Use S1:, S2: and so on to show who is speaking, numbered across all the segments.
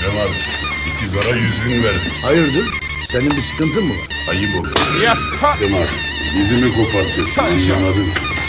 S1: Cemal, 2 zara 100.000 verdik.
S2: Hayırdır? Senin bir sıkıntın mı var?
S1: Ayıp oldu.
S3: Yasta.
S1: Cemal, dizimi kopartıyorsun. Anlamadın.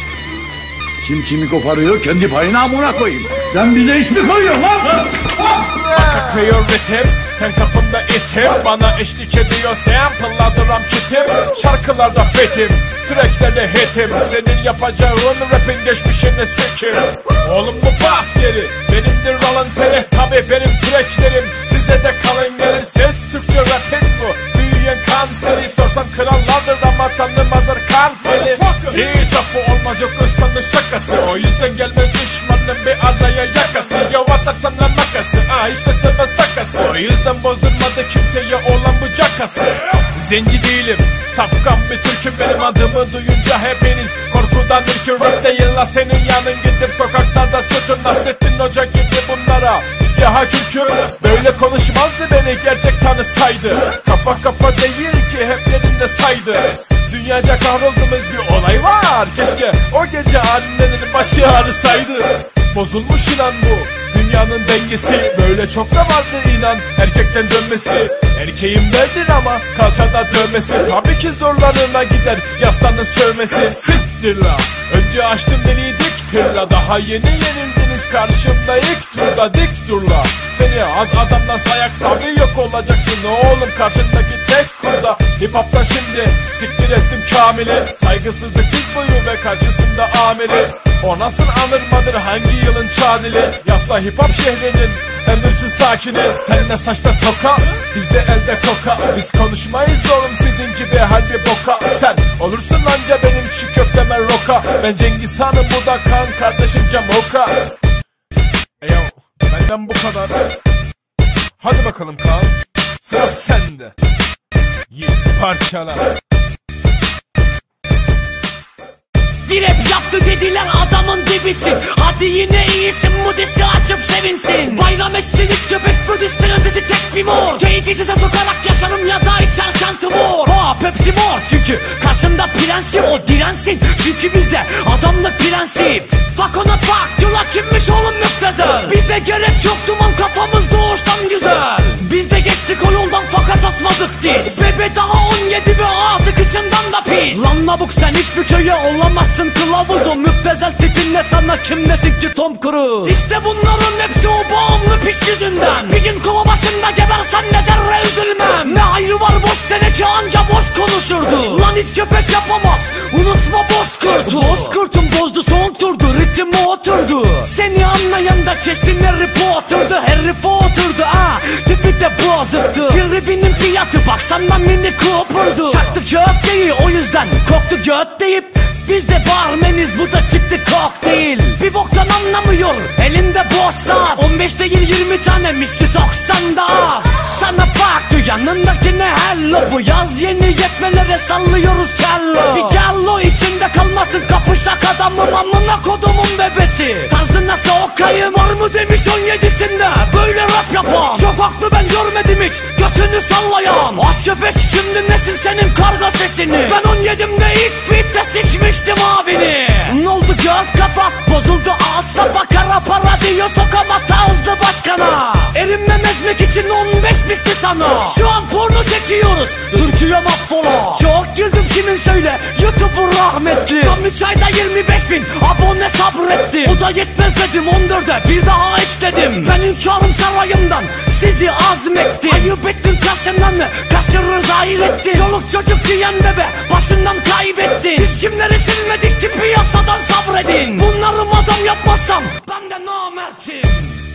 S2: Kim kimi koparıyor kendi payına amına koyayım. Sen bize iş mi koyuyorsun lan?
S3: Akıyor ritim, sen kapımda itim. Bana eşlik ediyor sample'ladıram kitim. Şarkılarda fetim, tracklerde hitim. Senin yapacağın rapin geçmişini sikim. Oğlum bu bas geri, benimdir alın teri. Tabi benim tracklerim, size de kalın gelin. Ses Türkçe rapin bu, büyüyen kanseri. Sorsam krallardır ama tanımazlar kanteli. Hiç affı olmaz, yok ıslandı şakası. O yüzden gelmez düşmanın bir araya yakası. Yo atarsam lan makası, işte sevmez takası. O yüzden bozdurmadı kimseye olan bu cakası. Zenci değilim, safkan bir türküm. Benim adımı duyunca hepiniz korkudan ürkün. Rap değil la senin yanın, gidip sokaklarda sırtın. Nasrettin Hoca gibi bunlara ya kürküm. Böyle konuşmazdı beni gerçek tanısaydı. Kafa kafa değil ki hep yerinde saydı. Dünyaca kahrolduğumuz bir olay var. Keşke o gece annenin başı ağrısaydı. Bozulmuş inan bu dünyanın dengesi. Böyle çok da vardı inan erkekten dönmesi. Erkeğim derdir ama kalçada dövmesi. Tabii ki zorlarına gider yaslanın sövmesi. Siktir la, önce açtım deliği diktir la. Daha yeni yenildiniz karşımda ilk turda, dik dur la. Seni az adamdan sayak tabii yok olacaksın oğlum karşındaki tek kurda. Hip hop'tan şimdi siktir ettim Kamil'i. Saygısızlık diz boyu ve karşısında amiri. O nasıl anırmadır hangi yılın çadili? Yasla hip hop şehrinin en hırçın sakini. Sen ne saçta toka, bizde elde koka. Biz konuşmayız oğlum sizin gibi halde boka. Sen olursun anca benim çiğ köfteme roka. Ben Cengiz Han'ım, bu da kan kardeşim Camoka. Eyo, benden bu kadar. Hadi bakalım Kaan, sıra sende. Git parçala.
S4: Bir rap yaptı dediler adamın dibisin. Hadi yine iyisin, Moody'si açıp sevinsin. Bayram etsin hiç köpek Budist'in ötesi tek bir mor. Keyfi size sokarak yaşarım ya da içer çantı mor. Pepsi mor çünkü karşında prensi o dirensin. Çünkü bizde adamlık prensip. Fuck ona fuck diyorlar kimmiş oğlum müptezel. Bize gerek yok duman, kafamız doğuştan güzel. Biz de geçtik o yoldan fakat asmadık diz. Bebe daha 17 ve ağzı kıçından da pis. Lan lavuk sen hiçbir köye olamazsın kılavuz. O müptezel tipinle sana kim nesin ki Tom Cruise. İşte bunların hepsi o bağımlı piç yüzünden. Bir gün kova başında gebersen ne zerre üzülmem. Ne ayrı var boş seneki anca boş konuşurdu. Lan hiç köpek yapamaz unutma bozkurtu. Bozkurtum bozdu son turdu, ritmi oturdu. Seni anlayan da kesin Harry Potter'dı. Harry Potter'dı tipi de bozuktu. Tribinin fiyatı baksana Mini Cooper'du. Çaktı köfteyi o yüzden koktu göt deyip biz de barmeniz, bu da çıktı kokteyl. Bir boktan anlamıyor elinde boş saz. 15 değil 20 tane miski soksan da az. Sana bak yanındaki ne hello. Bu yaz yeni yetmelere sallıyoruz cello. Bir cello içinde kalmasın kapışak adamım. Amına kodumun bebesi. Tarzına sokayım var mı demiş 17'sinde. Böyle rap yapan çok haklı, ben görmedim hiç götünü sallayan. Az köpek şimdi nesin senin karga sesini. Ben 17'imde ilk fitte sikmiştim abini. Ne oldu göt kafa bozuldu alt safa. Kara para diyor sokamata hızlı başkana. Erinmem ezmek için 15 misli sana. Şu an porno çekiyoruz Türkiye mahvola. Çok güldüm kimin söyle YouTuber rahmetli. Tam 3 ayda 25.000 abone sabretti. O da yetmez dedim 14'e bir daha hiç dedim. Ben hünkârım sarayımdan sizi azmetti. Ayıp ettin karşından ne kaşırır zahir etti. Çoluk çocuk diyen bebe başından kaybetti. Biz kimleri silmedik ki piyasadan sabredin. Bunları adam yapmazsam ben de namertim.